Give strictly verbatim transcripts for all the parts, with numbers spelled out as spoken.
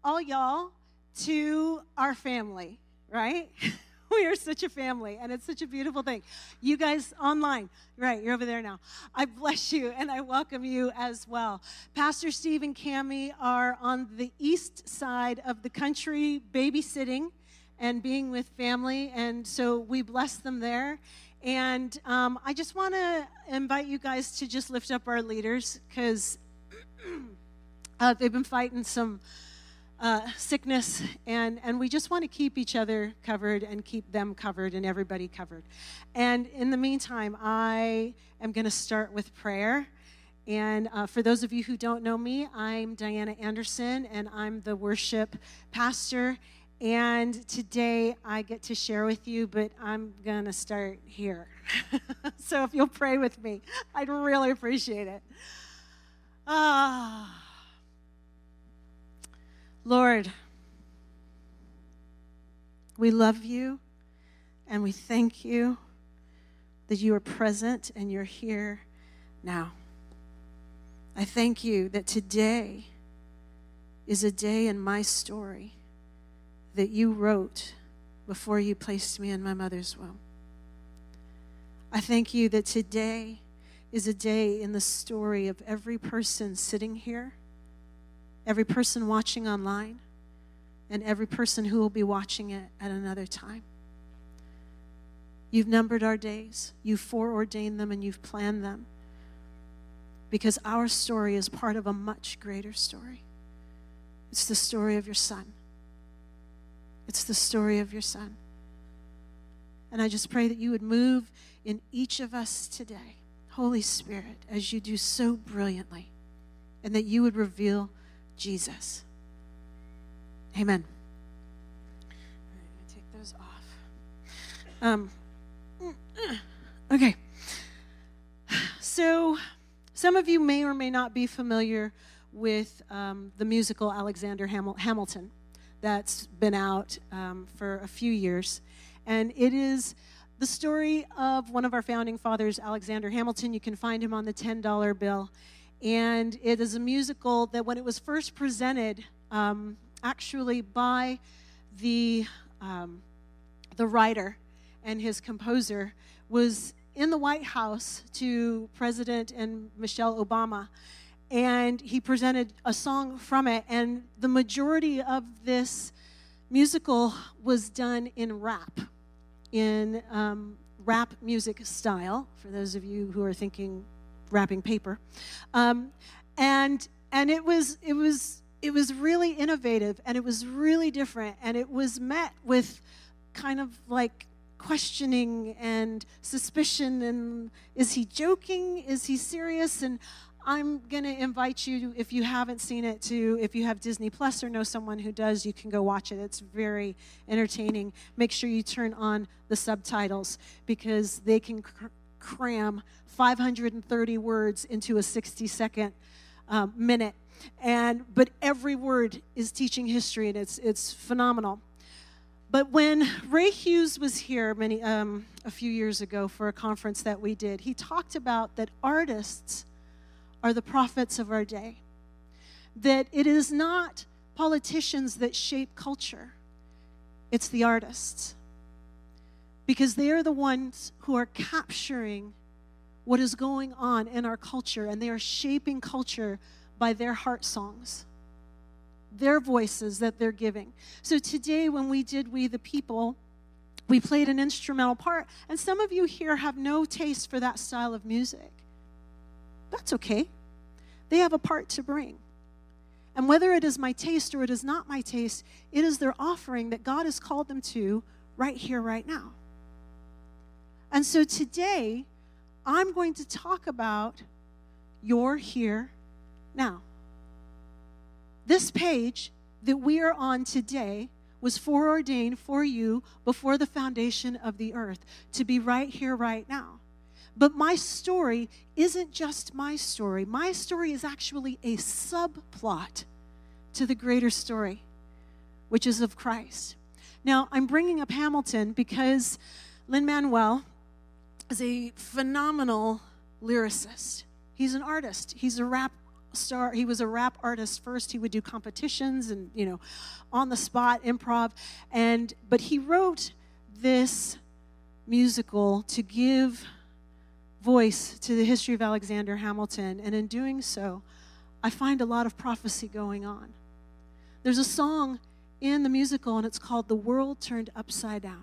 all y'all to our family, right? We are such a family, and it's such a beautiful thing. You guys online, right, you're over there now. I bless you, and I welcome you as well. Pastor Steve and Cammie are on the east side of the country babysitting and being with family, and so we bless them there. And um, I just want to invite you guys to just lift up our leaders, because uh, they've been fighting some Uh, sickness, and, and we just want to keep each other covered and keep them covered and everybody covered. And in the meantime, I am going to start with prayer. And uh, for those of you who don't know me, I'm Diana Anderson, and I'm the worship pastor. And today I get to share with you, but I'm going to start here. So if you'll pray with me, I'd really appreciate it. Ah. Lord, we love you, and we thank you that you are present and you're here now. I thank you that today is a day in my story that you wrote before you placed me in my mother's womb. I thank you that today is a day in the story of every person sitting here, every person watching online, and every person who will be watching it at another time. You've numbered our days, you've foreordained them, and you've planned them, because our story is part of a much greater story. It's the story of your Son. It's the story of your Son. And I just pray that you would move in each of us today, Holy Spirit, as you do so brilliantly, and that you would reveal Jesus. Amen. All right, I'm going to take those off. Um, okay. So, some of you may or may not be familiar with um, the musical Alexander Hamil- Hamilton that's been out um, for a few years. And it is the story of one of our founding fathers, Alexander Hamilton. You can find him on the ten dollar bill. And it is a musical that when it was first presented, um, actually by the, um, the writer and his composer, was in the White House to President and Michelle Obama. And he presented a song from it. And the majority of this musical was done in rap, in um, rap music style, for those of you who are thinking wrapping paper, um, and and it was it was it was really innovative, and it was really different, and it was met with kind of like questioning and suspicion, and is he joking? Is he serious? And I'm going to invite you, if you haven't seen it, to, if you have Disney Plus or know someone who does, you can go watch it. It's very entertaining. Make sure you turn on the subtitles, because they can cr- cram five hundred thirty words into a sixty second um, minute. And but every word is teaching history, and it's it's phenomenal. But when Ray Hughes was here many um, a few years ago for a conference that we did, he talked about that artists are the prophets of our day. That it is not politicians that shape culture, it's the artists. Because they are the ones who are capturing what is going on in our culture, and they are shaping culture by their heart songs, their voices that they're giving. So today when we did We the People, we played an instrumental part, and some of you here have no taste for that style of music. That's okay. They have a part to bring. And whether it is my taste or it is not my taste, it is their offering that God has called them to right here, right now. And so today, I'm going to talk about your here now. This page that we are on today was foreordained for you before the foundation of the earth to be right here, right now. But my story isn't just my story. My story is actually a subplot to the greater story, which is of Christ. Now, I'm bringing up Hamilton because Lin-Manuel is a phenomenal lyricist. He's an artist. He's a rap star. He was a rap artist first. He would do competitions and, you know, on the spot improv. And but he wrote this musical to give voice to the history of Alexander Hamilton. And in doing so, I find a lot of prophecy going on. There's a song in the musical, and it's called "The World Turned Upside Down."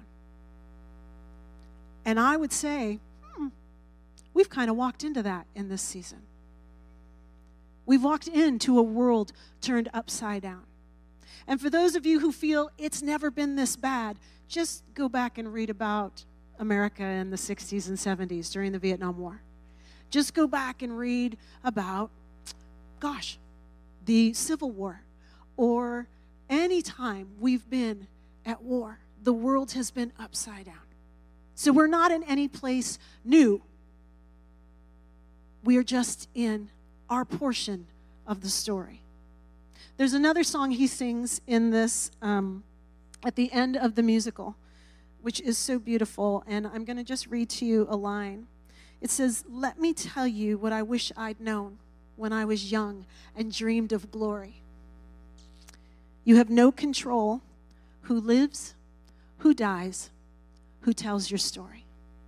And I would say, hmm, we've kind of walked into that in this season. We've walked into a world turned upside down. And for those of you who feel it's never been this bad, just go back and read about America in the sixties and seventies during the Vietnam War. Just go back and read about, gosh, the Civil War, or any time we've been at war. The world has been upside down. So we're not in any place new. We are just in our portion of the story. There's another song he sings in this, um, at the end of the musical, which is so beautiful, and I'm going to just read to you a line. It says, "Let me tell you what I wish I'd known when I was young and dreamed of glory. You have no control who lives, who dies, who tells your story."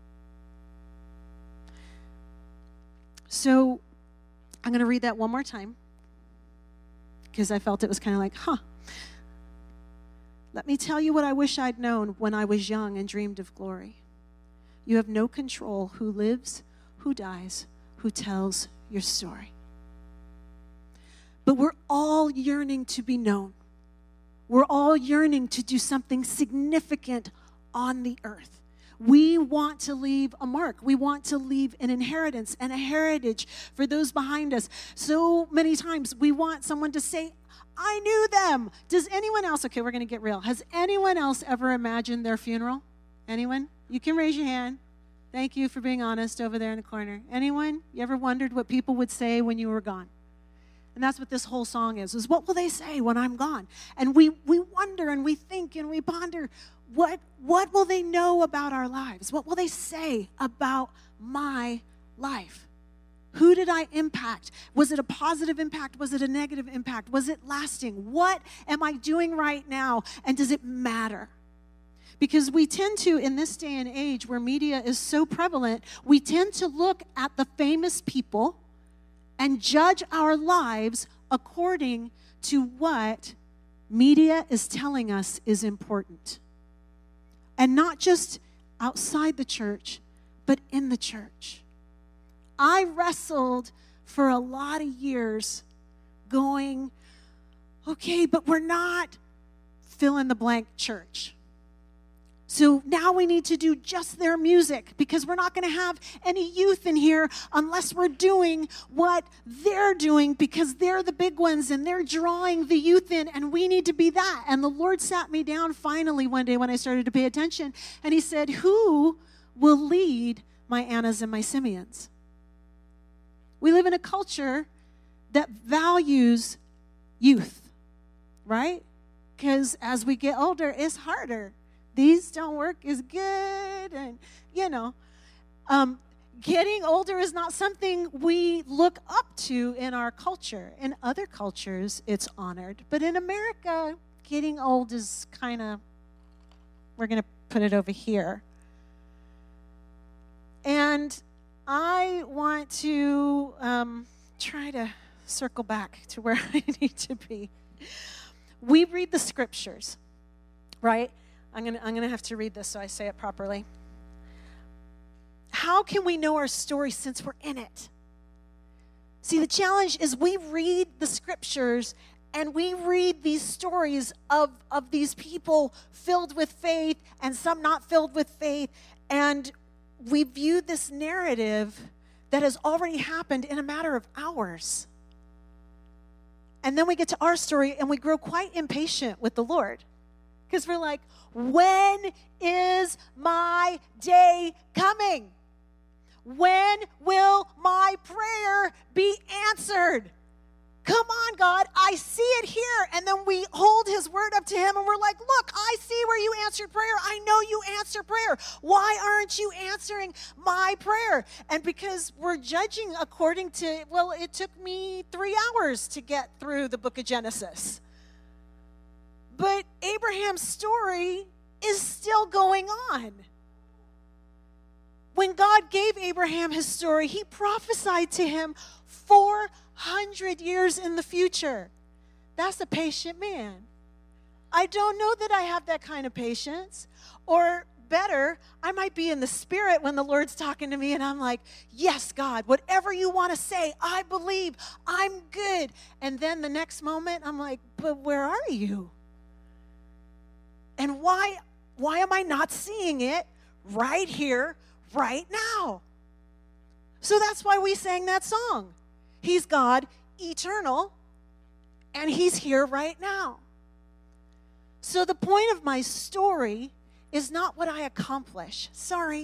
So I'm going to read that one more time because I felt it was kind of like, huh. "Let me tell you what I wish I'd known when I was young and dreamed of glory. You have no control who lives, who dies, who tells your story." But we're all yearning to be known. We're all yearning to do something significant on the earth. We want to leave a mark. We want to leave an inheritance and a heritage for those behind us. So many times we want someone to say, "I knew them." Does anyone else, okay, we're going to get real. Has anyone else ever imagined their funeral? Anyone? You can raise your hand. Thank you for being honest over there in the corner. Anyone? You ever wondered what people would say when you were gone? And that's what this whole song is, is what will they say when I'm gone? And we we wonder and we think and we ponder, what, what will they know about our lives? What will they say about my life? Who did I impact? Was it a positive impact? Was it a negative impact? Was it lasting? What am I doing right now? And does it matter? Because we tend to, in this day and age where media is so prevalent, we tend to look at the famous people and judge our lives according to what media is telling us is important. And not just outside the church, but in the church. I wrestled for a lot of years going, okay, but we're not fill in the blank church. So now we need to do just their music because we're not going to have any youth in here unless we're doing what they're doing because they're the big ones and they're drawing the youth in and we need to be that. And the Lord sat me down finally one day when I started to pay attention and he said, "Who will lead my Annas and my Simeons?" We live in a culture that values youth, right? Because as we get older, it's harder. These don't work as good, and, you know, um, getting older is not something we look up to in our culture. In other cultures, it's honored. But in America, getting old is kind of, we're going to put it over here. And I want to um, try to circle back to where I need to be. We read the scriptures, right? I'm going to I'm going to have to read this so I say it properly. How can we know our story since we're in it? See, the challenge is we read the scriptures and we read these stories of, of these people filled with faith and some not filled with faith, and we view this narrative that has already happened in a matter of hours. And then we get to our story and we grow quite impatient with the Lord because we're like, when is my day coming? When will my prayer be answered? come on, God, I see it here. And then we hold his word up to him and we're like, look, I see where you answered prayer. I know you answer prayer. Why aren't you answering my prayer? And because we're judging according to, well, it took me three hours to get through the book of Genesis. But Abraham's story is still going on. When God gave Abraham his story, he prophesied to him four hundred years in the future. That's a patient man. I don't know that I have that kind of patience. Or better, I might be in the spirit when the Lord's talking to me and I'm like, yes, God, whatever you want to say, I believe, I'm good. And then the next moment, I'm like, but where are you? And why, why am I not seeing it right here, right now? So that's why we sang that song. He's God, eternal, and he's here right now. So the point of my story is not what I accomplish. Sorry.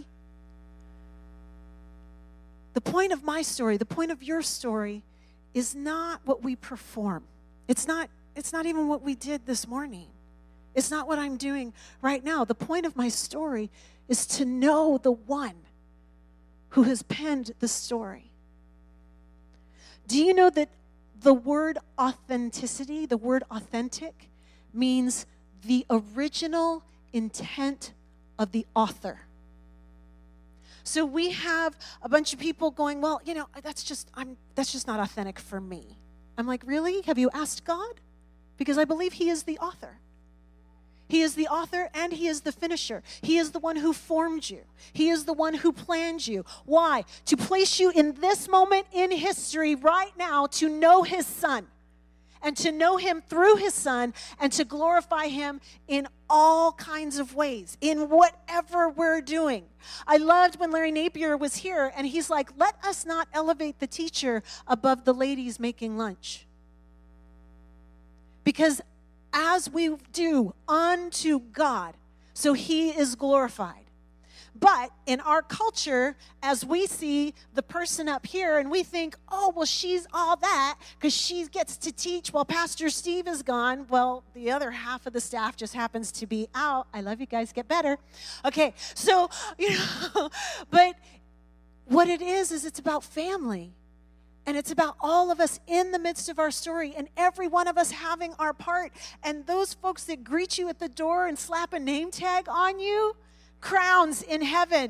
The point of my story, the point of your story, is not what we perform. It's not, it's not even what we did this morning. It's not what I'm doing right now. The point of my story is to know the one who has penned the story. Do you know that the word authenticity, the word authentic, means the original intent of the author? So we have a bunch of people going, well, you know, that's just, I'm, that's just not authentic for me. I'm like, really? Have you asked God? Because I believe he is the author. He is the author and he is the finisher. He is the one who formed you. He is the one who planned you. Why? To place you in this moment in history right now to know his son and to know him through his son and to glorify him in all kinds of ways, in whatever we're doing. I loved when Larry Napier was here and he's like, let us not elevate the teacher above the ladies making lunch. Because as we do unto God, so he is glorified. But in our culture, as we see the person up here and we think, oh, well, she's all that because she gets to teach while Pastor Steve is gone. Well, the other half of the staff just happens to be out. I love you guys. Get better. Okay, so, you know, but what it is, is it's about family. And it's about all of us in the midst of our story and every one of us having our part. And those folks that greet you at the door and slap a name tag on you, crowns in heaven.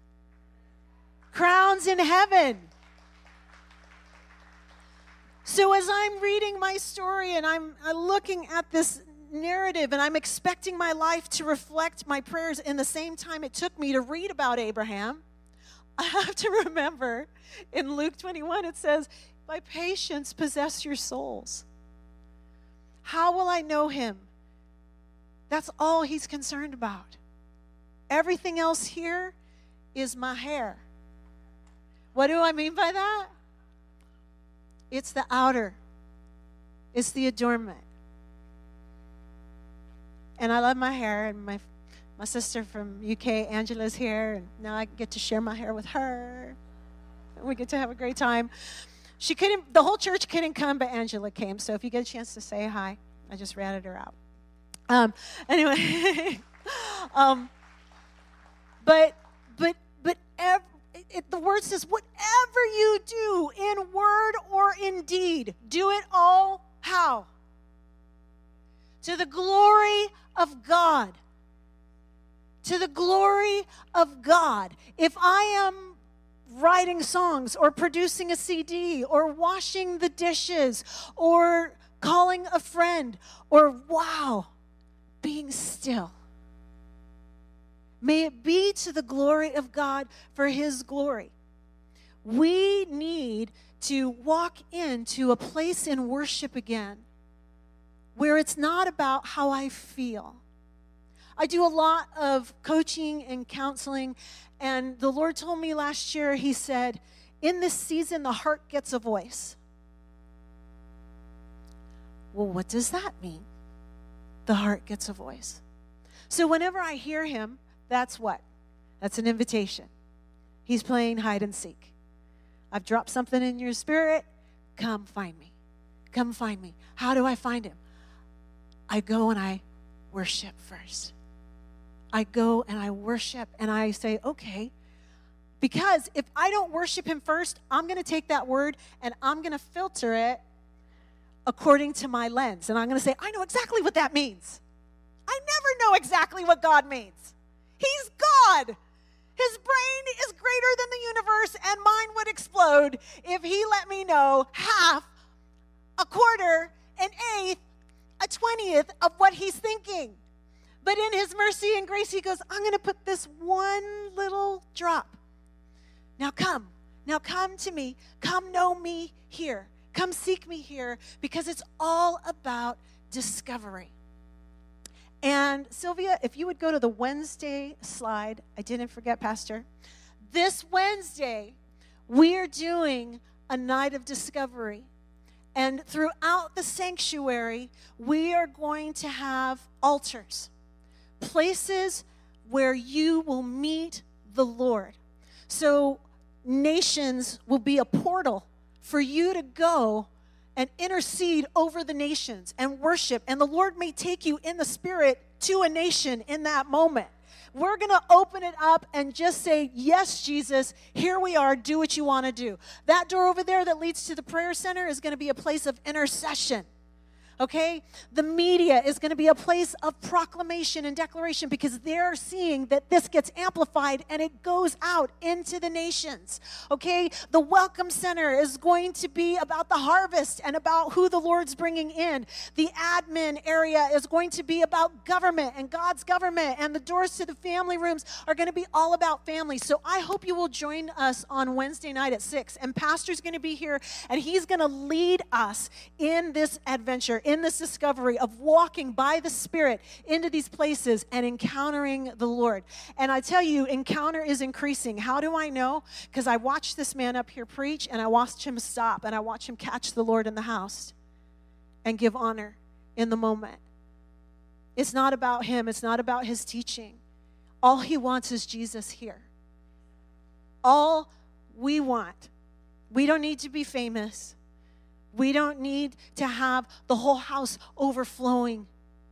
Crowns in heaven. So as I'm reading my story and I'm looking at this narrative and I'm expecting my life to reflect my prayers in the same time it took me to read about Abraham, I have to remember in Luke twenty-one, it says, by patience possess your souls. How will I know him? That's all he's concerned about. Everything else here is my hair. What do I mean by that? It's the outer. It's the adornment. And I love my hair, and my My sister from U K, Angela's here, and now I get to share my hair with her. We get to have a great time. She couldn't, the whole church couldn't come, but Angela came. So if you get a chance to say hi, I just ratted her out. Um, anyway, um, but but but ev- it, the word says, whatever you do in word or in deed, do it all how? To the glory of God. To the glory of God. If I am writing songs or producing a C D or washing the dishes or calling a friend or, wow, being still, may it be to the glory of God for his glory. We need to walk into a place in worship again where it's not about how I feel. I do a lot of coaching and counseling, and the Lord told me last year, he said, in this season, the heart gets a voice. Well, what does that mean? The heart gets a voice. So whenever I hear him, that's what? That's an invitation. He's playing hide and seek. I've dropped something in your spirit. Come find me. come find me. How do I find him? I go and I worship first. I go and I worship and I say, okay, because if I don't worship him first, I'm going to take that word and I'm going to filter it according to my lens. And I'm going to say, I know exactly what that means. I never know exactly what God means. He's God. His brain is greater than the universe, and mine would explode if he let me know half, a quarter, an eighth, a twentieth of what he's thinking. But in his mercy and grace, he goes, I'm going to put this one little drop. Now come. Now come to me. Come know me here. Come seek me here, because it's all about discovery. And Sylvia, if you would go to the Wednesday slide. I didn't forget, Pastor. This Wednesday, we are doing a night of discovery. And throughout the sanctuary, we are going to have altars, places where you will meet the Lord. So nations will be a portal for you to go and intercede over the nations and worship. And the Lord may take you in the spirit to a nation in that moment. We're going to open it up and just say, yes, Jesus, here we are. Do what you want to do. That door over there that leads to the prayer center is going to be a place of intercession. Okay? The media is going to be a place of proclamation and declaration, because they're seeing that this gets amplified and it goes out into the nations. Okay? The welcome center is going to be about the harvest and about who the Lord's bringing in. The admin area is going to be about government and God's government, and the doors to the family rooms are going to be all about family. So I hope you will join us on Wednesday night at six, and Pastor's going to be here, and he's going to lead us in this adventure, in this discovery of walking by the Spirit into these places and encountering the Lord. And I tell you, encounter is increasing. How do I know? Because I watched this man up here preach, and I watched him stop, and I watched him catch the Lord in the house and give honor in the moment. It's not about him. It's not about his teaching. All he wants is Jesus here. All we want. We don't need to be famous. We don't need to have the whole house overflowing.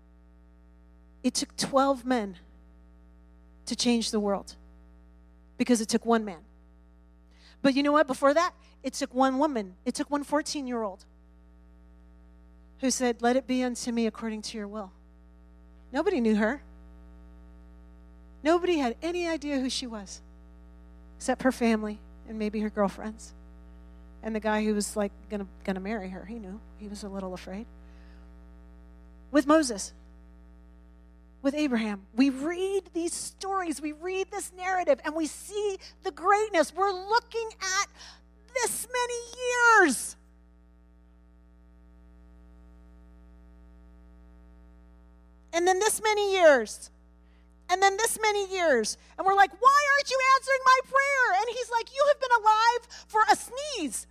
It took twelve men to change the world, because it took one man. But you know what? Before that, it took one woman. It took one fourteen-year-old who said, let it be unto me according to your will. Nobody knew her. Nobody had any idea who she was, except her family and maybe her girlfriends. And the guy who was like gonna gonna marry her, he knew. He was a little afraid. With Moses, with Abraham, we read these stories, we read this narrative, and we see the greatness. We're looking at this many years. And then this many years. And then this many years. And we're like, why aren't you answering my prayer? And he's like, you have been alive for a sneeze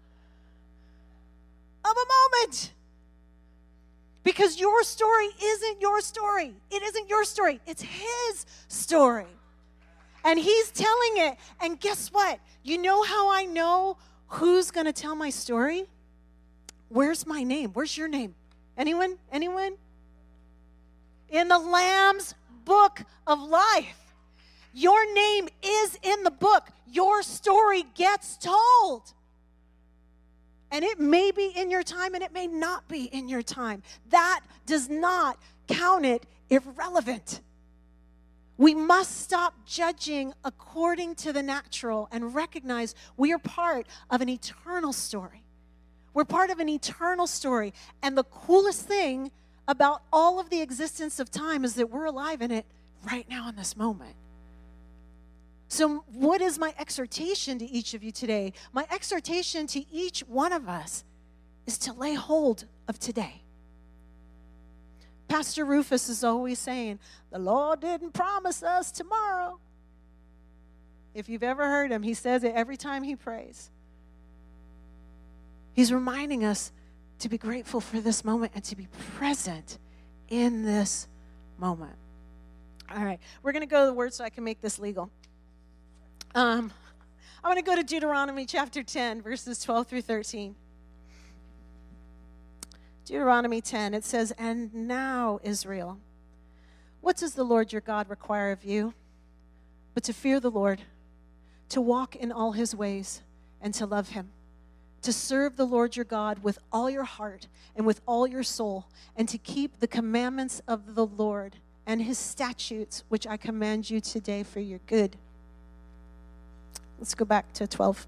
of a moment. Because your story isn't your story. It isn't your story. It's his story. And he's telling it. And guess what? You know how I know who's going to tell my story? Where's my name? Where's your name? Anyone? Anyone? In the Lamb's book of life. Your name is in the book. Your story gets told. And it may be in your time, and it may not be in your time. That does not count it irrelevant. We must stop judging according to the natural and recognize we are part of an eternal story. We're part of an eternal story. And the coolest thing about all of the existence of time is that we're alive in it right now in this moment. So what is my exhortation to each of you today? My exhortation to each one of us is to lay hold of today. Pastor Rufus is always saying, the Lord didn't promise us tomorrow. If you've ever heard him, he says it every time he prays. He's reminding us to be grateful for this moment and to be present in this moment. All right, we're going to go to the word so I can make this legal. Um, I'm going to go to Deuteronomy chapter ten, verses twelve through thirteen. Deuteronomy ten, it says, "And now, Israel, what does the Lord your God require of you? But to fear the Lord, to walk in all his ways, and to love him, to serve the Lord your God with all your heart and with all your soul, and to keep the commandments of the Lord and his statutes, which I command you today for your good." Let's go back to twelve.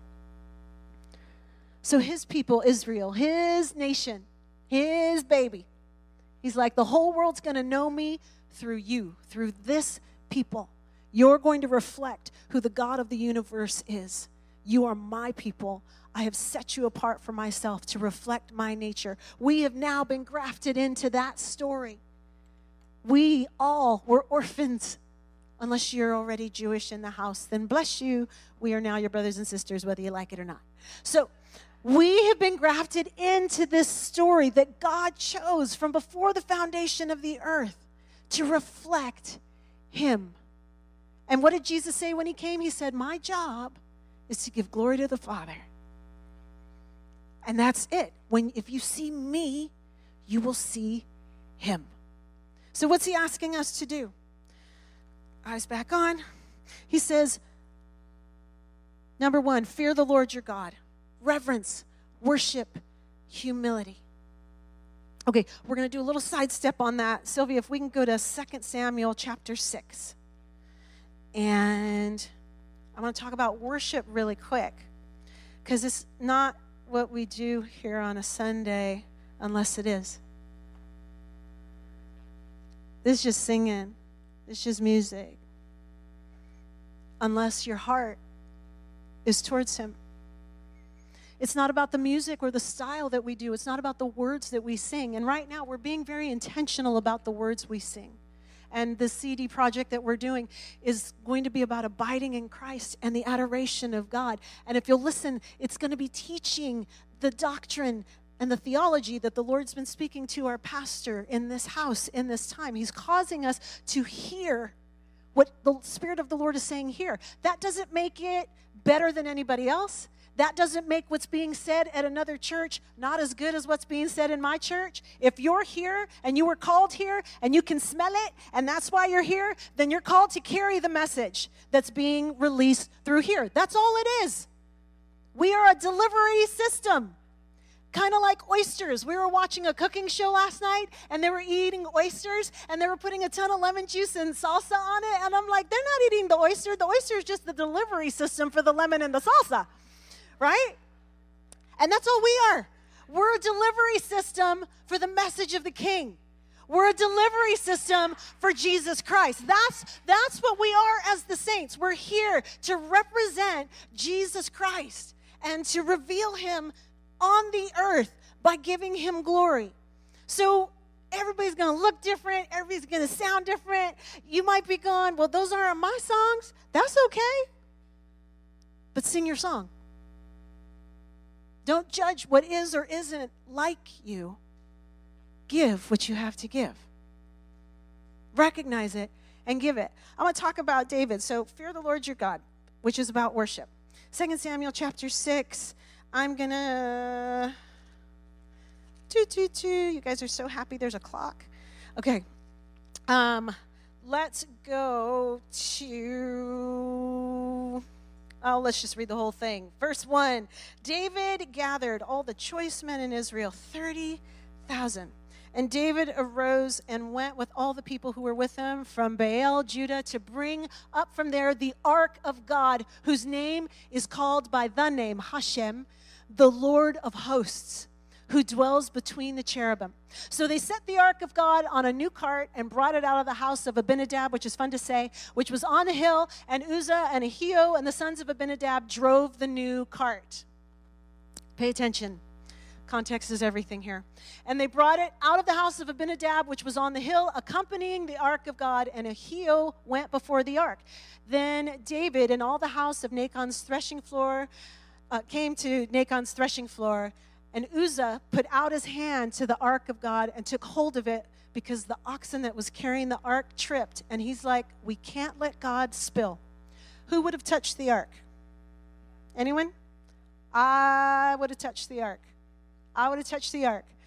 So his people, Israel, his nation, his baby, he's like, the whole world's going to know me through you, through this people. You're going to reflect who the God of the universe is. You are my people. I have set you apart for myself to reflect my nature. We have now been grafted into that story. We all were orphans. Unless you're already Jewish in the house, then bless you. We are now your brothers and sisters, whether you like it or not. So we have been grafted into this story that God chose from before the foundation of the earth to reflect him. And what did Jesus say when he came? He said, my job is to give glory to the Father. And that's it. When if you see me, you will see him. So what's he asking us to do? Eyes back on. He says, number one, fear the Lord your God. Reverence, worship, humility. Okay, we're going to do a little sidestep on that. Sylvia, if we can go to Second Samuel chapter six. And I'm going to talk about worship really quick, because it's not what we do here on a Sunday unless it is. This is just singing. It's just music. Unless your heart is towards him. It's not about the music or the style that we do. It's not about the words that we sing. And right now, we're being very intentional about the words we sing. And the C D project that we're doing is going to be about abiding in Christ and the adoration of God. And if you'll listen, it's going to be teaching the doctrine and the theology that the Lord's been speaking to our pastor in this house in this time. He's causing us to hear what the Spirit of the Lord is saying here. That doesn't make it better than anybody else. That doesn't make what's being said at another church not as good as what's being said in my church. If you're here and you were called here and you can smell it and that's why you're here, then you're called to carry the message that's being released through here. That's all it is. We are a delivery system. Kind of like oysters. We were watching a cooking show last night, and they were eating oysters, and they were putting a ton of lemon juice and salsa on it, and I'm like, they're not eating the oyster. The oyster is just the delivery system for the lemon and the salsa, right? And that's all we are. We're a delivery system for the message of the King. We're a delivery system for Jesus Christ. That's, that's what we are as the saints. We're here to represent Jesus Christ and to reveal him on the earth by giving him glory. So everybody's going to look different. Everybody's going to sound different. You might be going, well, those aren't my songs. That's okay. But sing your song. Don't judge what is or isn't like you. Give what you have to give. Recognize it and give it. I want to talk about David. So fear the Lord your God, which is about worship. Second Samuel chapter six. I'm going to, two, two, two. You guys are so happy there's a clock. Okay. Um, let's go to, oh, let's just read the whole thing. Verse one, David gathered all the choice men in Israel, thirty thousand. And David arose and went with all the people who were with him from Baal, Judah, to bring up from there the ark of God, whose name is called by the name Hashem, the Lord of hosts, who dwells between the cherubim. So they set the ark of God on a new cart and brought it out of the house of Abinadab, which is fun to say, which was on a hill, and Uzzah and Ahio and the sons of Abinadab drove the new cart. Pay attention. Context is everything here. And they brought it out of the house of Abinadab, which was on the hill, accompanying the ark of God, and Ahio went before the ark. Then David and all the house of Nachon's threshing floor uh, came to Nachon's threshing floor, and Uzzah put out his hand to the ark of God and took hold of it because the oxen that was carrying the ark tripped. And he's like, we can't let God spill. Who would have touched the ark? Anyone? I would have touched the ark. I would have touched the ark.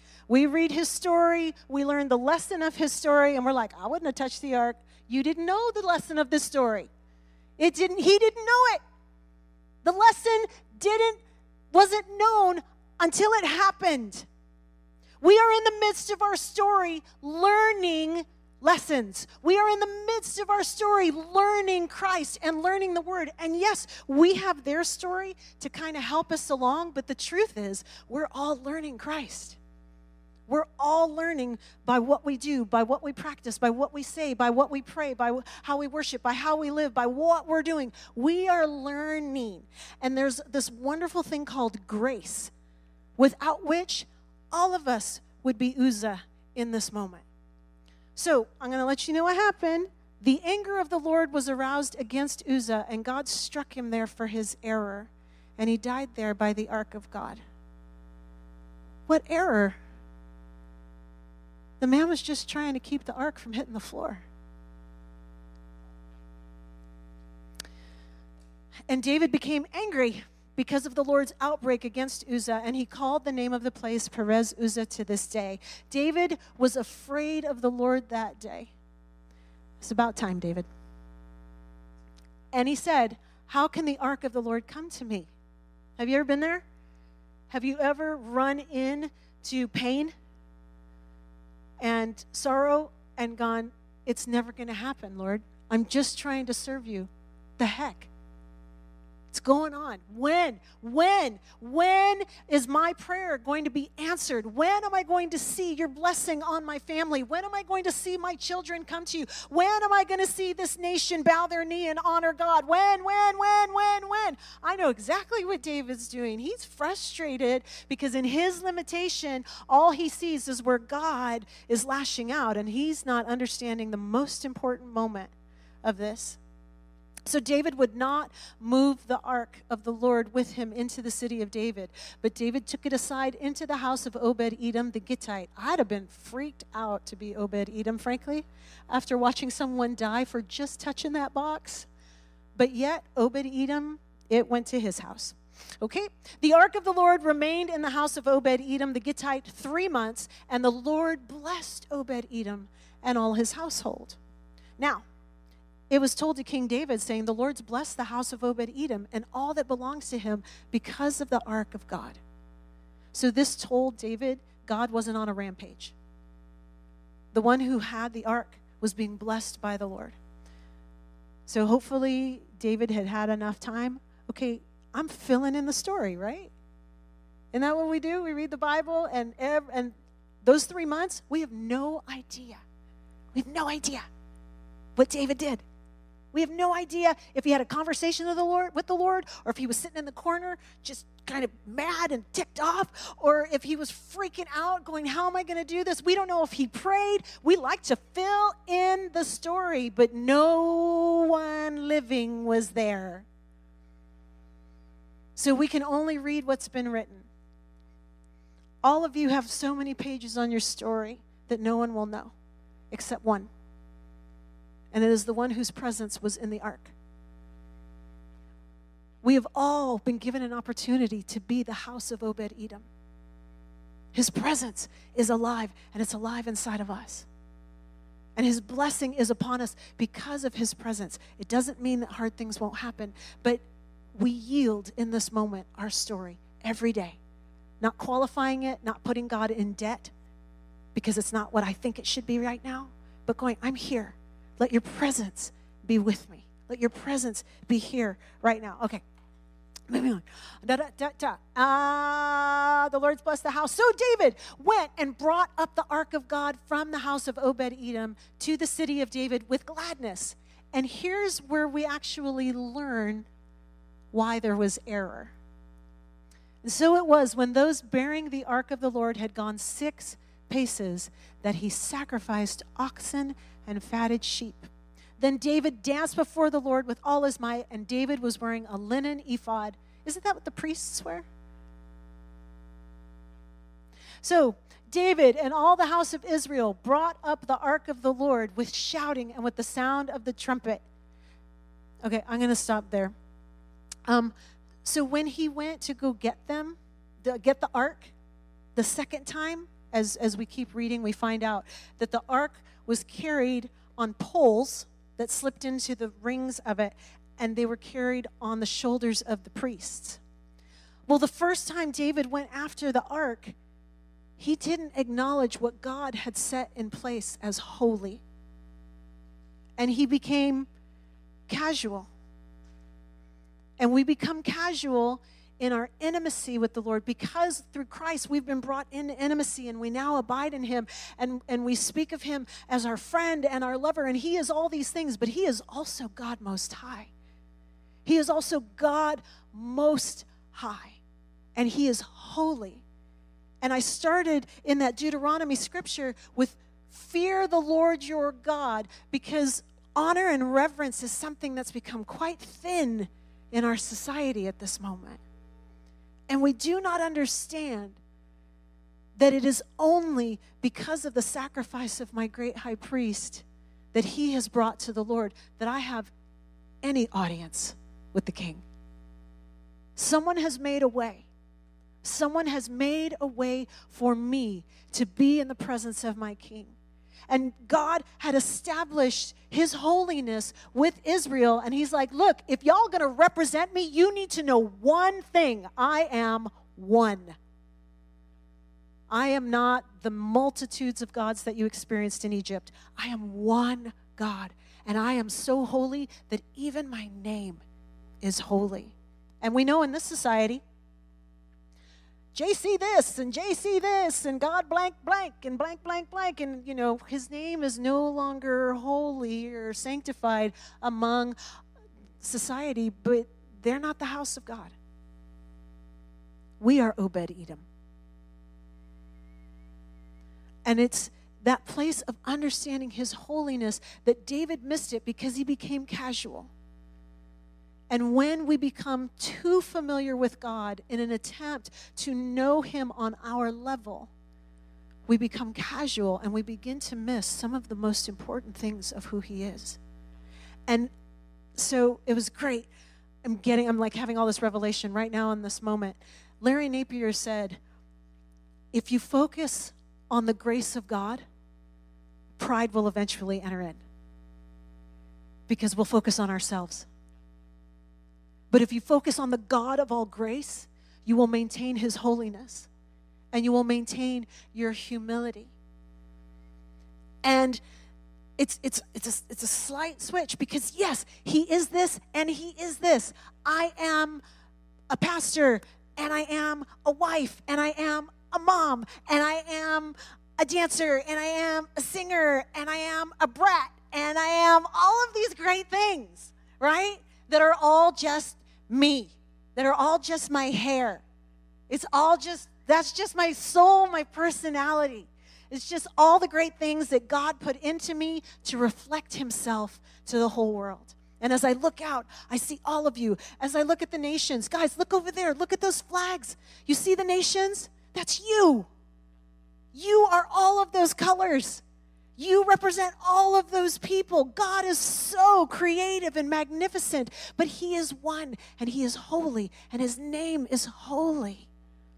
We read his story, we learn the lesson of his story, and we're like, I wouldn't have touched the ark. You didn't know the lesson of this story. It didn't, he didn't know it. The lesson didn't, wasn't known until it happened. We are in the midst of our story learning lessons. We are in the midst of our story learning Christ and learning the word. And yes, we have their story to kind of help us along, but the truth is we're all learning Christ. We're all learning by what we do, by what we practice, by what we say, by what we pray, by how we worship, by how we live, by what we're doing. We are learning. And there's this wonderful thing called grace, without which all of us would be Uzzah in this moment. So I'm going to let you know what happened. The anger of the Lord was aroused against Uzzah, and God struck him there for his error, and he died there by the ark of God. What error? The man was just trying to keep the ark from hitting the floor. And David became angry because of the Lord's outbreak against Uzzah, and he called the name of the place Perez Uzzah to this day. David was afraid of the Lord that day. It's about time, David. And he said, how can the ark of the Lord come to me? Have you ever been there? Have you ever run into pain and sorrow and gone, it's never going to happen, Lord. I'm just trying to serve you. The heck? It's going on. When? When? When is my prayer going to be answered? When am I going to see your blessing on my family? When am I going to see my children come to you? When am I going to see this nation bow their knee and honor God? When, when, when, when, when? I know exactly what David's doing. He's frustrated because in his limitation, all he sees is where God is lashing out, and he's not understanding the most important moment of this. So David would not move the ark of the Lord with him into the city of David, but David took it aside into the house of Obed-Edom the Gittite. I'd have been freaked out to be Obed-Edom, frankly, after watching someone die for just touching that box. But yet, Obed-Edom, it went to his house. Okay? The ark of the Lord remained in the house of Obed-Edom the Gittite three months, and the Lord blessed Obed-Edom and all his household. Now, it was told to King David, saying, the Lord's blessed the house of Obed-Edom and all that belongs to him because of the ark of God. So this told David God wasn't on a rampage. The one who had the ark was being blessed by the Lord. So hopefully David had had enough time. Okay, I'm filling in the story, right? Isn't that what we do? We read the Bible, and ev- and those three months, we have no idea. We have no idea what David did. We have no idea if he had a conversation with the Lord, with the Lord, or if he was sitting in the corner just kind of mad and ticked off, or if he was freaking out going, how am I going to do this? We don't know if he prayed. We like to fill in the story, but no one living was there. So we can only read what's been written. All of you have so many pages on your story that no one will know, except one. And it is the one whose presence was in the ark. We have all been given an opportunity to be the house of Obed-Edom. His presence is alive, and it's alive inside of us. And his blessing is upon us because of his presence. It doesn't mean that hard things won't happen, but we yield in this moment our story every day. Not qualifying it, not putting God in debt because it's not what I think it should be right now, but going, I'm here. Let your presence be with me. Let your presence be here right now. Okay, moving on. Da, da, da, da. Ah, the Lord's blessed the house. So David went and brought up the ark of God from the house of Obed-Edom to the city of David with gladness. And here's where we actually learn why there was error. And so it was when those bearing the ark of the Lord had gone six paces that he sacrificed oxen and fatted sheep. Then David danced before the Lord with all his might, and David was wearing a linen ephod. Isn't that what the priests wear? So David and all the house of Israel brought up the ark of the Lord with shouting and with the sound of the trumpet. Okay, I'm going to stop there. Um, so when he went to go get them, the, get the ark, the second time, as, as we keep reading, we find out that the ark was carried on poles that slipped into the rings of it, and they were carried on the shoulders of the priests. Well, the first time David went after the ark, he didn't acknowledge what God had set in place as holy. And he became casual. And we become casual in our intimacy with the Lord because through Christ we've been brought into intimacy and we now abide in him, and, and we speak of him as our friend and our lover, and he is all these things, but he is also God Most High. He is also God Most High, and he is holy. And I started in that Deuteronomy scripture with fear the Lord your God, because honor and reverence is something that's become quite thin in our society at this moment. And we do not understand that it is only because of the sacrifice of my great high priest that he has brought to the Lord that I have any audience with the King. Someone has made a way. Someone has made a way for me to be in the presence of my King. And God had established his holiness with Israel. And he's like, look, if y'all going to represent me, you need to know one thing. I am one. I am not the multitudes of gods that you experienced in Egypt. I am one God. And I am so holy that even my name is holy. And we know in this society, J C this and J C this and God blank blank and blank blank blank, and you know his name is no longer holy or sanctified among society, but they're not the house of God. We are Obed-Edom. And it's that place of understanding his holiness that David missed it because he became casual. And when we become too familiar with God in an attempt to know him on our level, we become casual and we begin to miss some of the most important things of who he is. And so it was great. I'm getting, I'm like having all this revelation right now in this moment. Larry Napier said, if you focus on the grace of God, pride will eventually enter in. Because we'll focus on ourselves. But if you focus on the God of all grace, you will maintain his holiness and you will maintain your humility. And it's it's it's a, it's a slight switch because, yes, he is this and he is this. I am a pastor and I am a wife and I am a mom and I am a dancer and I am a singer and I am a brat and I am all of these great things, right? That are all just me, that are all just my hair. It's all just, that's just my soul, my personality. It's just all the great things that God put into me to reflect himself to the whole world. And as I look out, I see all of you. As I look at the nations, guys, look over there. Look at those flags. You see the nations? That's you. You are all of those colors. You represent all of those people. God is so creative and magnificent, but he is one, and he is holy, and his name is holy.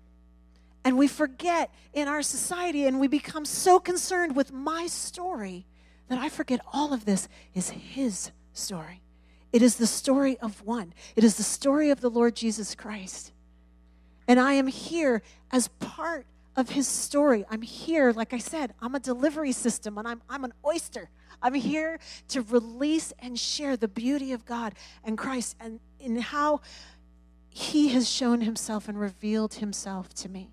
And we forget in our society, and we become so concerned with my story that I forget all of this is his story. It is the story of one. It is the story of the Lord Jesus Christ. And I am here as part of his story. I'm here, like I said, I'm a delivery system, and I'm I'm an oyster. I'm here to release and share the beauty of God and Christ and in how he has shown himself and revealed himself to me.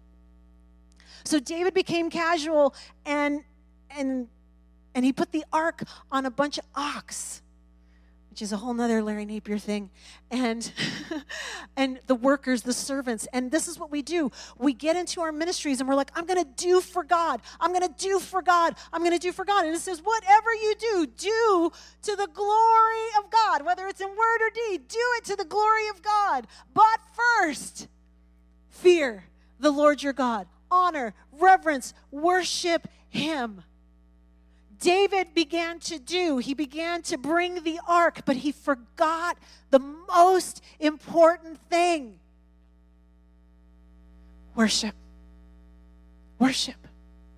So David became casual and and and he put the ark on a bunch of ox, which is a whole nother Larry Napier thing, and and the workers, the servants. And this is what we do. We get into our ministries and we're like, I'm going to do for God. I'm going to do for God. I'm going to do for God. And it says, whatever you do, do to the glory of God, whether it's in word or deed, do it to the glory of God. But first, fear the Lord your God. Honor, reverence, worship him. David began to do. He began to bring the ark, but he forgot the most important thing. Worship. Worship.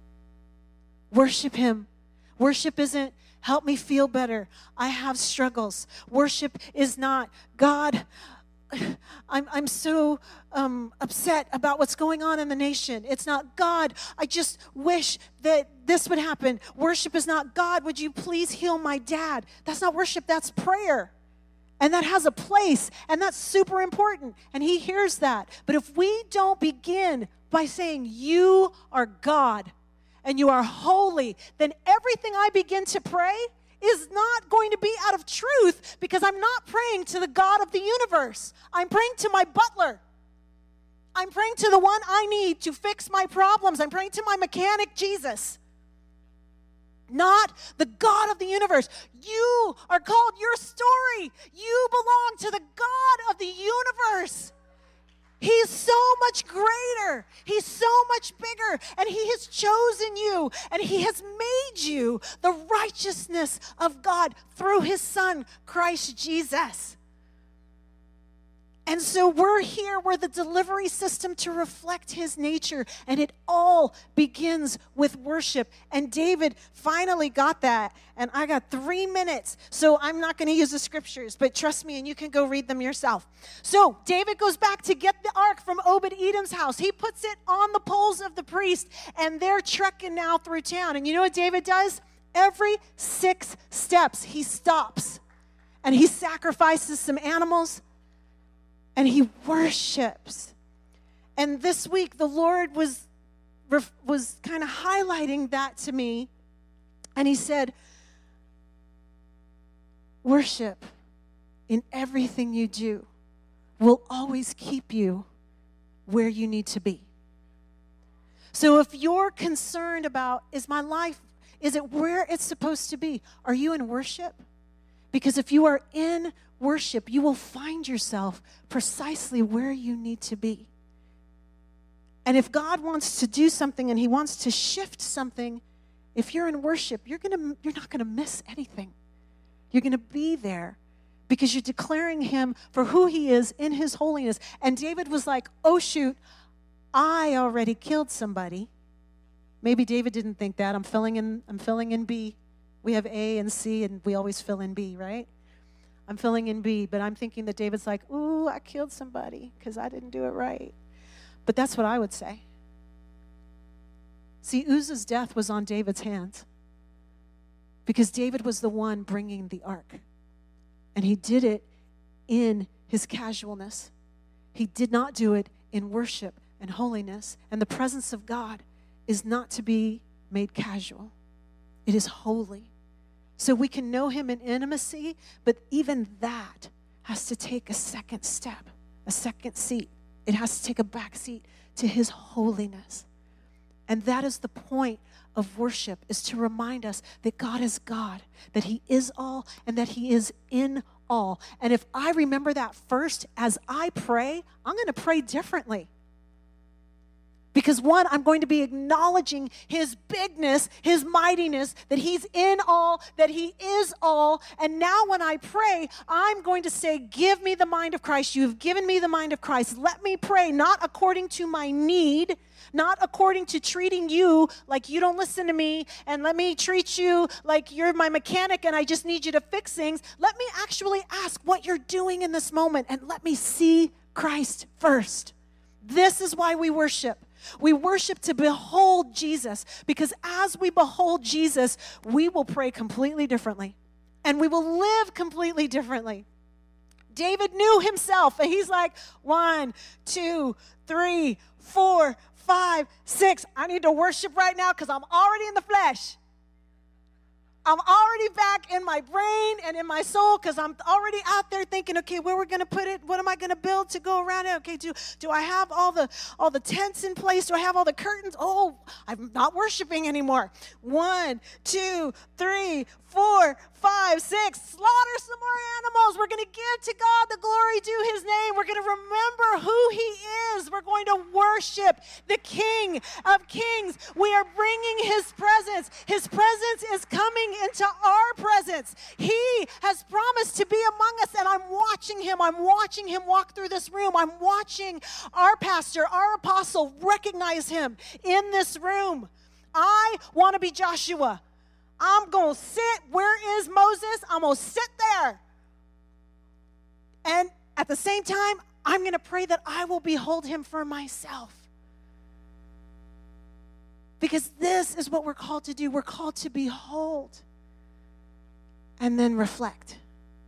Worship him. Worship isn't help me feel better. I have struggles. Worship is not, God, I'm, I'm so um, upset about what's going on in the nation. It's not, God, I just wish that this would happen. Worship is not, God, would you please heal my dad? That's not worship, that's prayer. And that has a place, and that's super important, and he hears that. But if we don't begin by saying, you are God, and you are holy, then everything I begin to pray is not going to be out of truth, because I'm not praying to the God of the universe. I'm praying to my butler. I'm praying to the one I need to fix my problems. I'm praying to my mechanic, Jesus. Not the God of the universe. You are called, your story. You belong to the God of the universe. He's so much greater. He's so much bigger. And he has chosen you. And he has made you the righteousness of God through his son, Christ Jesus. And so we're here. We're the delivery system to reflect his nature. And it all begins with worship. And David finally got that. And I got three minutes. So I'm not going to use the scriptures. But trust me, and you can go read them yourself. So David goes back to get the ark from Obed-Edom's house. He puts it on the poles of the priest. And they're trekking now through town. And you know what David does? Every six steps, he stops. And he sacrifices some animals. And he worships. And this week, the Lord was, was kind of highlighting that to me. And he said, worship in everything you do will always keep you where you need to be. So if you're concerned about, is my life, is it where it's supposed to be? Are you in worship? Because if you are in worship, you will find yourself precisely where you need to be. And if God wants to do something and he wants to shift something, if you're in worship, you're gonna you're not going to miss anything. You're going to be there because you're declaring him for who he is in his holiness. And David was like, oh shoot, I already killed somebody. Maybe David didn't think that. I'm filling in I'm filling in B. We have A and C, and we always fill in B, right? I'm filling in B, but I'm thinking that David's like, ooh, I killed somebody because I didn't do it right. But that's what I would say. See, Uzzah's death was on David's hands because David was the one bringing the ark. And he did it in his casualness. He did not do it in worship and holiness. And the presence of God is not to be made casual. It is holy. So we can know him in intimacy, but even that has to take a second step, a second seat. It has to take a back seat to his holiness. And that is the point of worship, is to remind us that God is God, that he is all, and that he is in all. And if I remember that first, as I pray, I'm going to pray differently. Because one, I'm going to be acknowledging his bigness, his mightiness, that he's in all, that he is all. And now when I pray, I'm going to say, give me the mind of Christ. You have given me the mind of Christ. Let me pray, not according to my need, not according to treating you like you don't listen to me, and let me treat you like you're my mechanic and I just need you to fix things. Let me actually ask what you're doing in this moment, and let me see Christ first. This is why we worship. We worship to behold Jesus, because as we behold Jesus, we will pray completely differently, and we will live completely differently. David knew himself, and he's like, one, two, three, four, five, six. I need to worship right now because I'm already in the flesh. I'm already back in my brain and in my soul because I'm already out there thinking, okay, where we're going to put it? What am I going to build to go around it? Okay, do, do I have all the all the tents in place? Do I have all the curtains? Oh, I'm not worshiping anymore. One, two, three, four, five, six. Slaughter some more animals. We're going to give to God the glory due his name. We're going to remember who he is. We're going to worship the King of Kings. We are bringing his presence. His presence is coming into our presence. He has promised to be among us, and I'm watching him. I'm watching him walk through this room. I'm watching our pastor, our apostle, recognize him in this room. I want to be Joshua. I'm going to sit. Where is Moses? I'm going to sit there. And at the same time, I'm going to pray that I will behold him for myself. Because this is what we're called to do. We're called to behold and then reflect.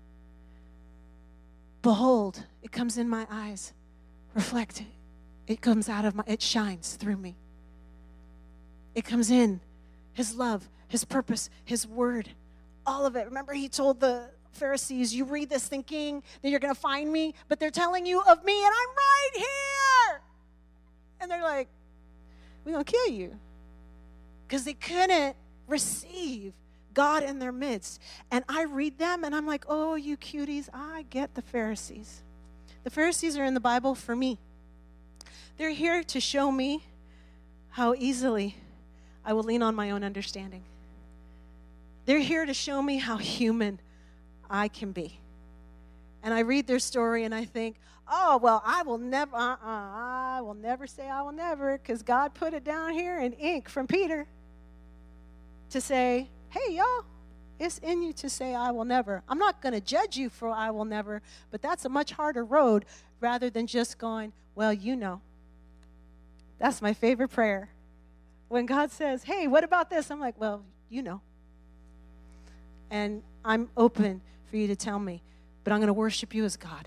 Behold, it comes in my eyes. Reflect, it comes out of my, it shines through me. It comes in, his love, his purpose, his word, all of it. Remember, he told the Pharisees, you read this thinking that you're going to find me, but they're telling you of me, and I'm right here. And they're like, we're going to kill you. Because they couldn't receive God in their midst. And I read them, and I'm like, oh, you cuties, I get the Pharisees. The Pharisees are in the Bible for me. They're here to show me how easily I will lean on my own understanding. They're here to show me how human I can be. And I read their story and I think, oh, well, I will never, uh-uh, I will never say I will never, because God put it down here in ink from Peter to say, hey, y'all, it's in you to say I will never. I'm not going to judge you for I will never, but that's a much harder road rather than just going, well, you know. That's my favorite prayer. When God says, hey, what about this? I'm like, well, you know. And I'm open for you to tell me, but I'm going to worship you as God.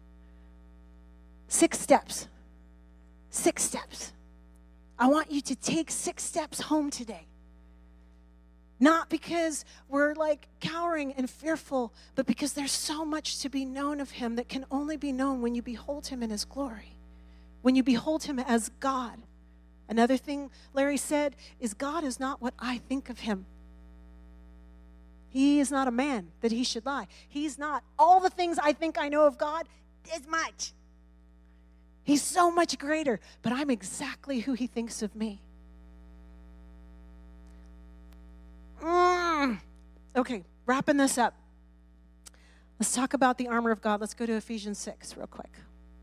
Six steps. Six steps. I want you to take six steps home today. Not because we're like cowering and fearful, but because there's so much to be known of him that can only be known when you behold him in his glory, when you behold him as God. Another thing Larry said is God is not what I think of him. He is not a man that he should lie. He's not all the things I think I know of God as much. He's so much greater, but I'm exactly who he thinks of me. Mm. Okay, wrapping this up. Let's talk about the armor of God. Let's go to Ephesians six real quick.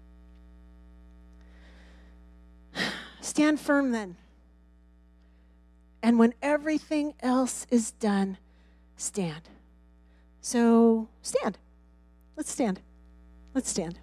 Stand firm then. And when everything else is done, stand. So stand. Let's stand. Let's stand.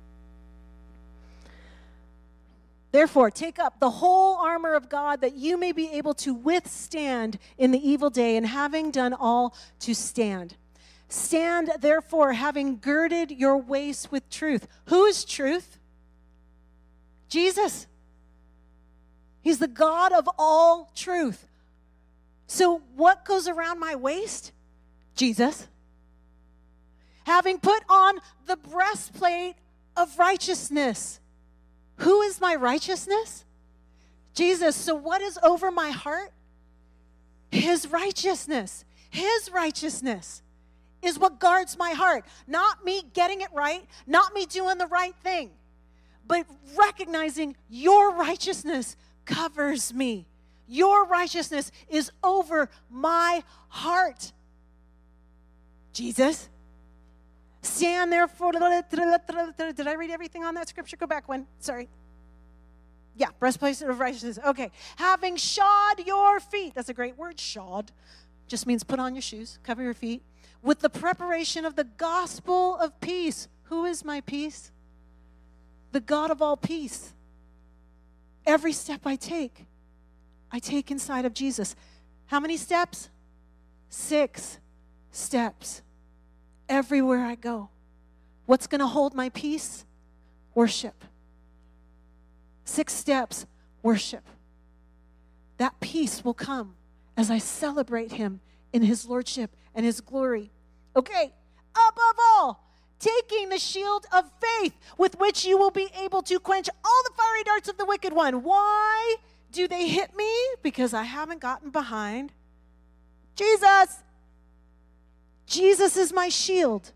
Therefore, take up the whole armor of God that you may be able to withstand in the evil day, and having done all, to stand. Stand, therefore, having girded your waist with truth. Who is truth? Jesus. He's the God of all truth. So what goes around my waist? Jesus. Having put on the breastplate of righteousness. Who is my righteousness? Jesus. So what is over my heart? His righteousness. His righteousness is what guards my heart. Not me getting it right, not me doing the right thing, but recognizing your righteousness covers me. Your righteousness is over my heart. Jesus. Stand therefore. Did I read everything on that scripture? Go back one. Sorry. Yeah, breastplate of righteousness. Okay. Having shod your feet. That's a great word, shod. Just means put on your shoes, cover your feet. With the preparation of the gospel of peace. Who is my peace? The God of all peace. Every step I take, I take inside of Jesus. How many steps? Six steps. Everywhere I go. What's going to hold my peace? Worship. Six steps, worship. That peace will come as I celebrate him in his lordship and his glory. Okay, above all, taking the shield of faith with which you will be able to quench all the fiery darts of the wicked one. Why do they hit me? Because I haven't gotten behind Jesus. Jesus is my shield.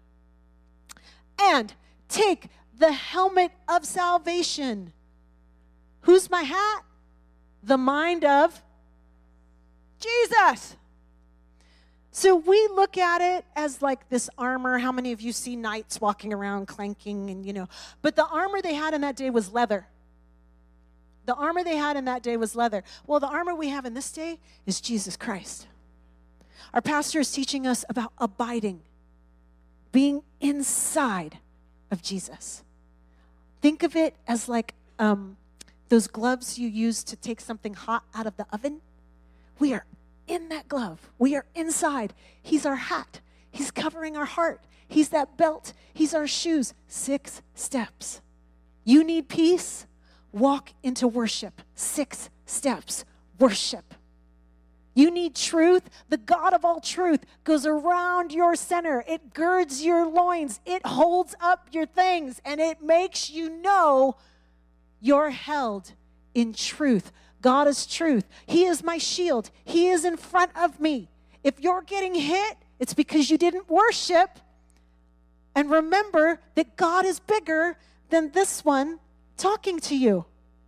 And take the helmet of salvation. Who's my hat? The mind of Jesus. So we look at it as like this armor. How many of you see knights walking around clanking and, you know, but the armor they had in that day was leather. The armor they had in that day was leather. Well, the armor we have in this day is Jesus Christ. Our pastor is teaching us about abiding, being inside of Jesus. Think of it as like um, those gloves you use to take something hot out of the oven. We are in that glove. We are inside. He's our hat. He's covering our heart. He's that belt. He's our shoes. Six steps. You need peace? Walk into worship. Six steps. Worship. You need truth? The God of all truth goes around your center. It girds your loins. It holds up your things. And it makes you know you're held in truth. God is truth. He is my shield. He is in front of me. If you're getting hit, it's because you didn't worship. And remember that God is bigger than this one talking to you.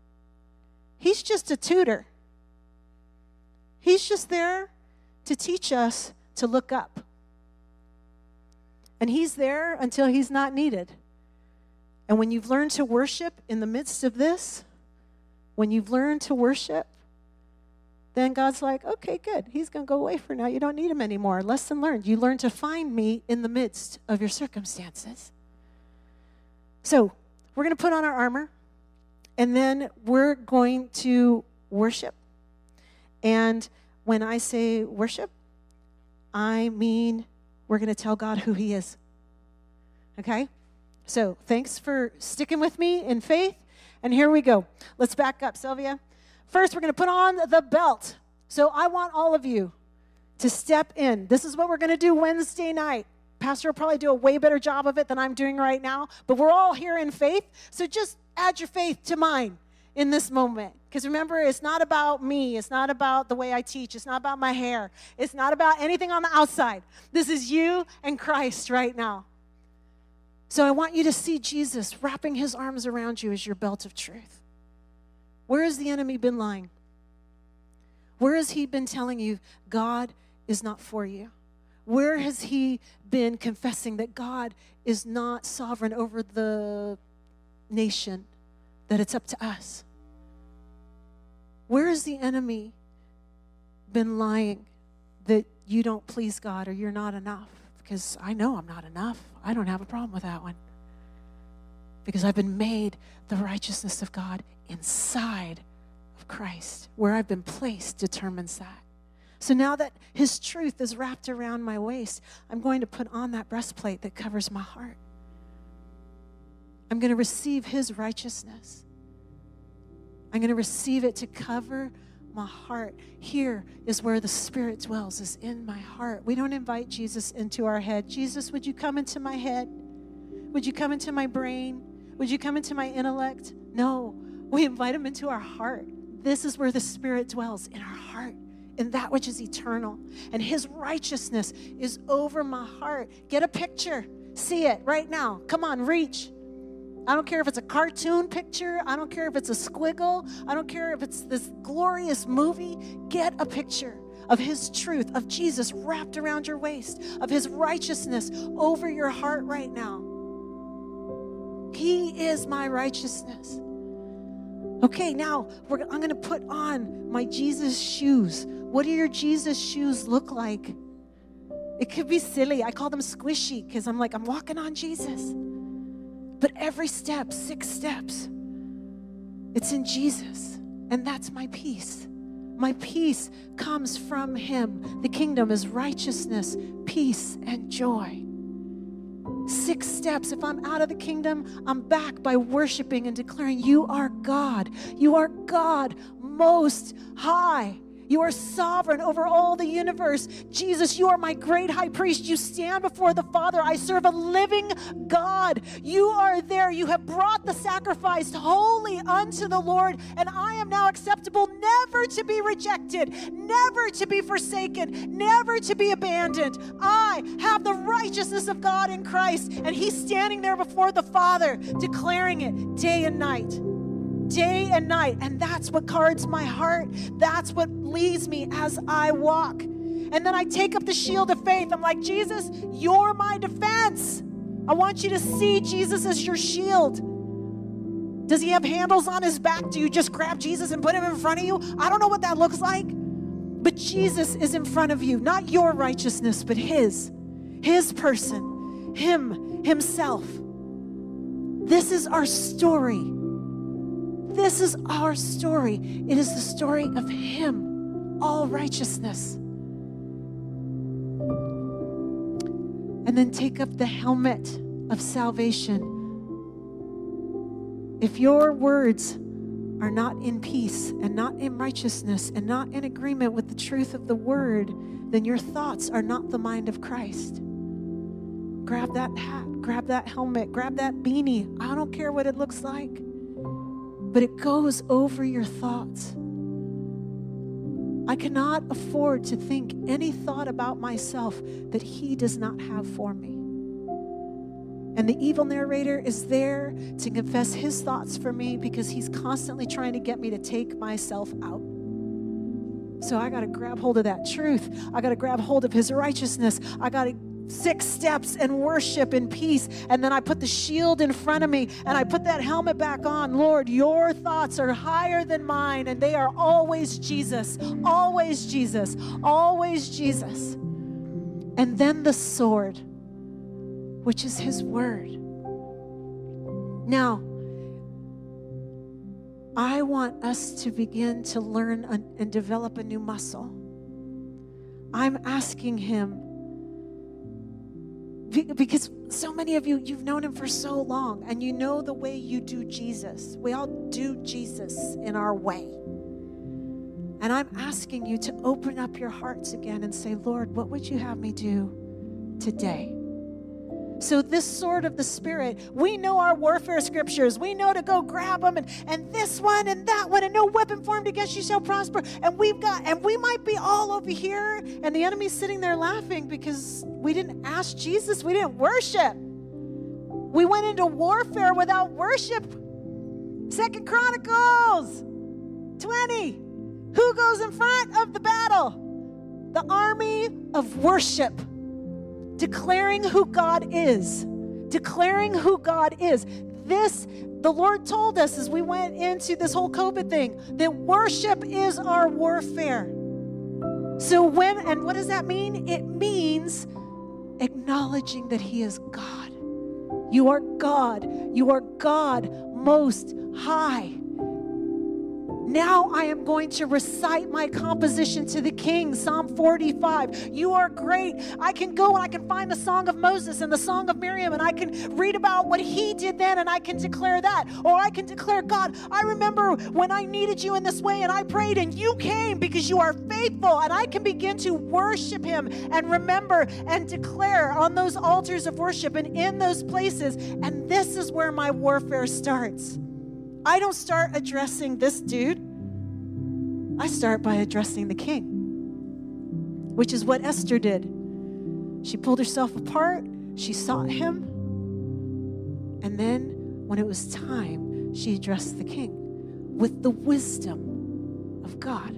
He's just a tutor. He's just there to teach us to look up. And he's there until he's not needed. And when you've learned to worship in the midst of this, when you've learned to worship, then God's like, okay, good. He's going to go away for now. You don't need him anymore. Lesson learned. You learn to find me in the midst of your circumstances. So we're going to put on our armor, and then we're going to worship. And when I say worship, I mean we're going to tell God who he is. Okay? So thanks for sticking with me in faith. And here we go. Let's back up, Sylvia. First, we're going to put on the belt. So I want all of you to step in. This is what we're going to do Wednesday night. Pastor will probably do a way better job of it than I'm doing right now. But we're all here in faith. So just add your faith to mine in this moment. Because remember, it's not about me. It's not about the way I teach. It's not about my hair. It's not about anything on the outside. This is you and Christ right now. So I want you to see Jesus wrapping his arms around you as your belt of truth. Where has the enemy been lying? Where has he been telling you God is not for you? Where has he been confessing that God is not sovereign over the nation, that it's up to us? Where has the enemy been lying that you don't please God or you're not enough? Because I know I'm not enough. I don't have a problem with that one. Because I've been made the righteousness of God inside of Christ. Where I've been placed determines that. So now that his truth is wrapped around my waist, I'm going to put on that breastplate that covers my heart. I'm going to receive his righteousness. I'm going to receive it to cover my heart. Here is where the Spirit dwells, is in my heart. We don't invite Jesus into our head. Jesus, would you come into my head? Would you come into my brain? Would you come into my intellect? No, we invite him into our heart. This is where the Spirit dwells, in our heart, in that which is eternal. And his righteousness is over my heart. Get a picture. See it right now. Come on, reach. I don't care if it's a cartoon picture. I don't care if it's a squiggle. I don't care if it's this glorious movie. Get a picture of his truth, of Jesus wrapped around your waist, of his righteousness over your heart right now. He is my righteousness. Okay, now we're, I'm going to put on my Jesus shoes. What do your Jesus shoes look like? It could be silly. I call them squishy because I'm like, I'm walking on Jesus. But every step, six steps, it's in Jesus. And that's my peace. My peace comes from him. The kingdom is righteousness, peace, and joy. Six steps. If I'm out of the kingdom, I'm back by worshiping and declaring, you are God. You are God most high. You are sovereign over all the universe. Jesus, you are my great high priest. You stand before the Father. I serve a living God. You are there. You have brought the sacrifice holy unto the Lord, and I am now acceptable, never to be rejected, never to be forsaken, never to be abandoned. I have the righteousness of God in Christ, and he's standing there before the Father, declaring it day and night. Day and night. And that's what guards my heart. That's what leads me as I walk. And then I take up the shield of faith. I'm like, Jesus, you're my defense. I want you to see Jesus as your shield. Does he have handles on his back? Do you just grab Jesus and put him in front of you? I don't know what that looks like. But Jesus is in front of you, not your righteousness, but his, his person, him, himself. This is our story. This is our story. It is the story of him, all righteousness. And then take up the helmet of salvation. If your words are not in peace and not in righteousness and not in agreement with the truth of the word, then your thoughts are not the mind of Christ. Grab that hat, grab that helmet, grab that beanie. I don't care what it looks like, but it goes over your thoughts. I cannot afford to think any thought about myself that he does not have for me. And the evil narrator is there to confess his thoughts for me because he's constantly trying to get me to take myself out. So I got to grab hold of that truth. I got to grab hold of his righteousness. I got to six steps and worship in peace. And then I put the shield in front of me and I put that helmet back on. Lord, your thoughts are higher than mine and they are always Jesus, always Jesus, always Jesus. And then the sword, which is his word. Now, I want us to begin to learn and develop a new muscle. I'm asking him, because so many of you, you've known him for so long, and you know the way you do Jesus. We all do Jesus in our way. And I'm asking you to open up your hearts again and say, Lord, what would you have me do today? So this sword of the Spirit, we know our warfare scriptures. We know to go grab them and, and this one and that one, and no weapon formed against you shall prosper. And we've got, and we might be all over here and the enemy's sitting there laughing because we didn't ask Jesus. We didn't worship. We went into warfare without worship. Second Chronicles twenty. Who goes in front of the battle? The army of worship. Declaring who God is. Declaring who God is. This, the Lord told us as we went into this whole COVID thing, that worship is our warfare. So when, and what does that mean? It means acknowledging that he is God. You are God. You are God most high. Now I am going to recite my composition to the king, Psalm forty-five. You are great. I can go and I can find the Song of Moses and the Song of Miriam, and I can read about what he did then, and I can declare that. Or I can declare, God, I remember when I needed you in this way, and I prayed, and you came because you are faithful, and I can begin to worship him and remember and declare on those altars of worship and in those places. And this is where my warfare starts. I don't start addressing this dude. I start by addressing the king, which is what Esther did. She pulled herself apart. She sought him. And then when it was time, she addressed the king with the wisdom of God.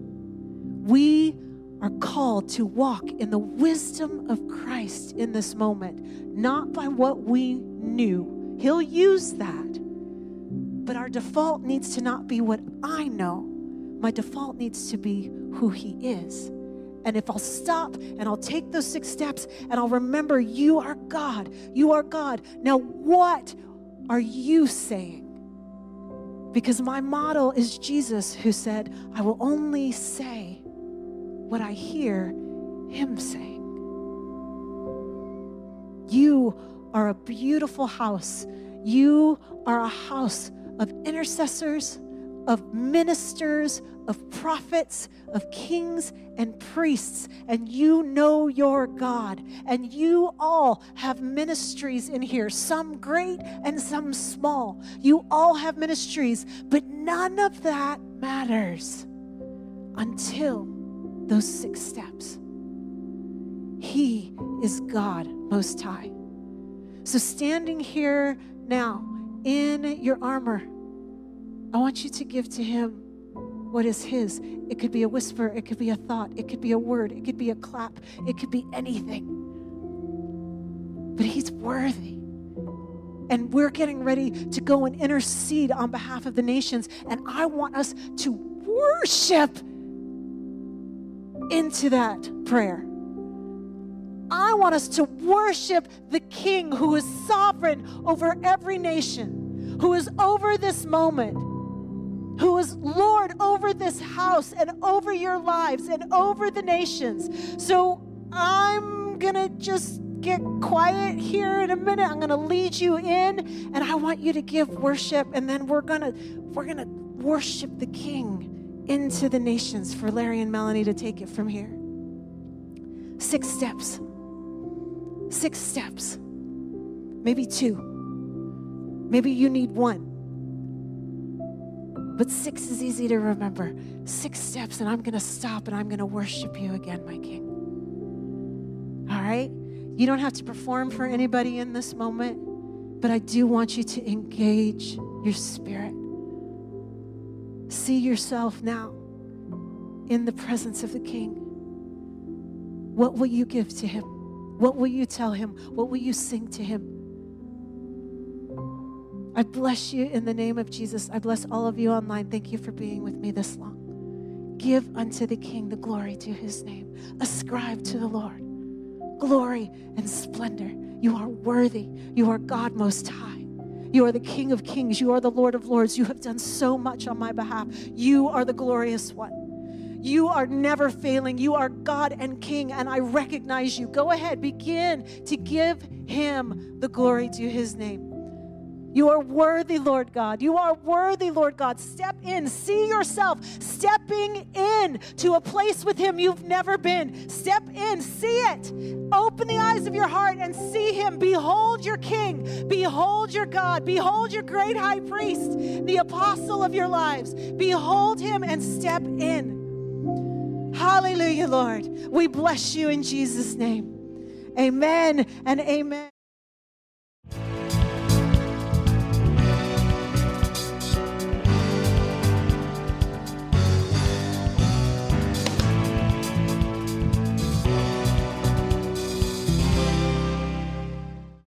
We are called to walk in the wisdom of Christ in this moment, not by what we knew. He'll use that. But our default needs to not be what I know. My default needs to be who he is. And if I'll stop and I'll take those six steps and I'll remember you are God, you are God. Now what are you saying? Because my model is Jesus, who said, I will only say what I hear him saying. You are a beautiful house. You are a house of intercessors, of ministers, of prophets, of kings and priests, and you know your God. And you all have ministries in here, some great and some small. You all have ministries, but none of that matters until those six steps. He is God Most High. So standing here now in your armor, I want you to give to him what is his. It could be a whisper. It could be a thought. It could be a word. It could be a clap. It could be anything. But he's worthy. And we're getting ready to go and intercede on behalf of the nations. And I want us to worship into that prayer. I want us to worship the King who is sovereign over every nation, who is over this moment, who is Lord over this house and over your lives and over the nations. So I'm going to just get quiet here in a minute. I'm going to lead you in, and I want you to give worship, and then we're going to we're going to worship the King into the nations for Larry and Melanie to take it from here. Six steps. Six steps. Maybe two. Maybe you need one. But six is easy to remember. Six steps, and I'm going to stop, and I'm going to worship you again, my King. All right? You don't have to perform for anybody in this moment, but I do want you to engage your spirit. See yourself now in the presence of the King. What will you give to him? What will you tell him? What will you sing to him? I bless you in the name of Jesus. I bless all of you online. Thank you for being with me this long. Give unto the King the glory to his name. Ascribe to the Lord glory and splendor. You are worthy. You are God Most High. You are the King of Kings. You are the Lord of Lords. You have done so much on my behalf. You are the glorious one. You are never failing. You are God and King, and I recognize you. Go ahead, begin to give him the glory to his name. You are worthy, Lord God. You are worthy, Lord God. Step in. See yourself stepping in to a place with him you've never been. Step in. See it. Open the eyes of your heart and see him. Behold your King. Behold your God. Behold your great high priest, the apostle of your lives. Behold him and step in. Hallelujah, Lord. We bless you in Jesus' name. Amen and amen.